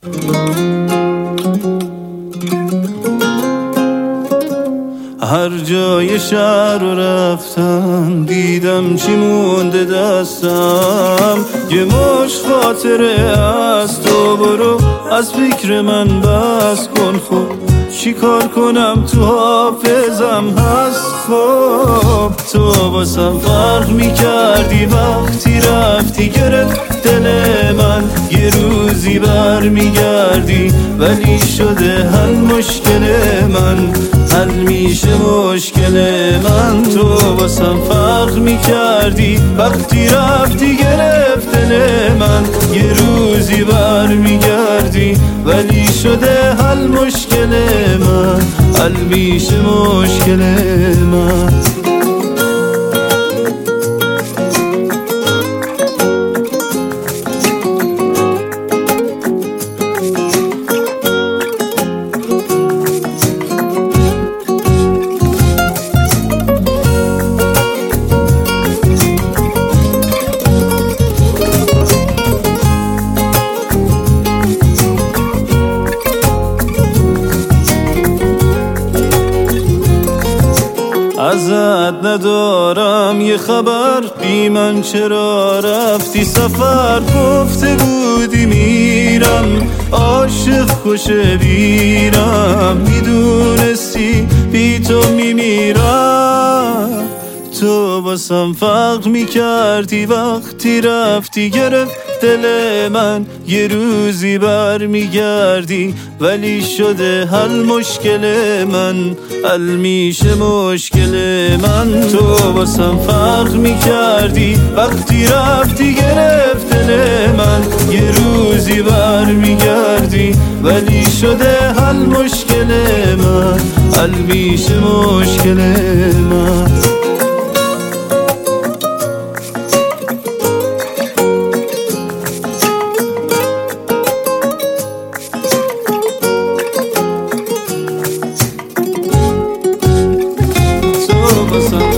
هر جای شهر رفتم دیدم چی مونده دستم، یه مش خاطره از تو، برو از فکر من بس کن. خب چی کار کنم تو حافظم هست. خب تو واسم فرق میکردی وقتی رفتی، گرفت دل من یه روزی بر میگردی، ولی شده حل مشکل من، حل میشه مشکل من. تو واسم فرق میکردی وقتی رفتی، گرفت دل من یه روزی بر میگردی، ولی شده حل مشکل من، حل میشه مشکل من. ازت ندارم یه خبر، بی من چرا رفتی سفر؟ گفته بودی میرم عاشق خوشه بیرم، میدونستی بی تو میمیرم. تو واسم فرق میکردی وقتی رفتی، گرفت دل من یه روزی بر میگردی، ولی شده حل مشکل من، حل میشه مشکل من. تو واسم فرق میکردی وقتی رفتی، گرفت دل من یه روزی بر میگردی، ولی شده حل مشکل من، حل میشه مشکل من. Some